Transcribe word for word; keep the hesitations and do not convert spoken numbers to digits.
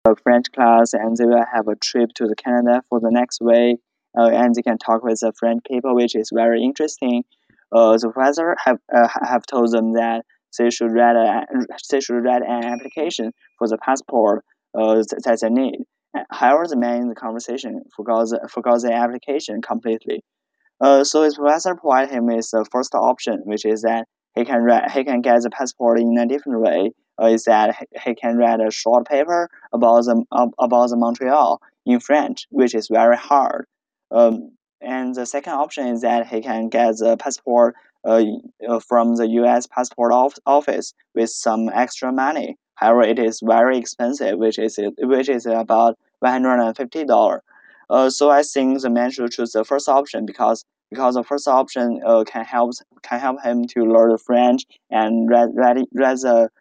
a French class, and they will have a trip to the Canada for the next week, uh, and they can talk with the French people, which is very interesting. Uh, the professor have uh, have told them that they should write a they should write an application for the passport uh, that they need. However, the man in the conversation forgot the, forgot the application completely. Uh, so his professor provided him with the first option, which is that he can write, he can get the passport in a different way. Uh, is that he, he can write a short paper about the about the Montreal in French, which is very hard. Um, and the second option is that he can get the passport uh, uh, from the U S passport of, office with some extra money. However, it is very expensive, which is which is about one hundred and fifty dollars. Uh, so I think the man should choose the first option because because the first option uh, can help can help him to learn French and read read, read the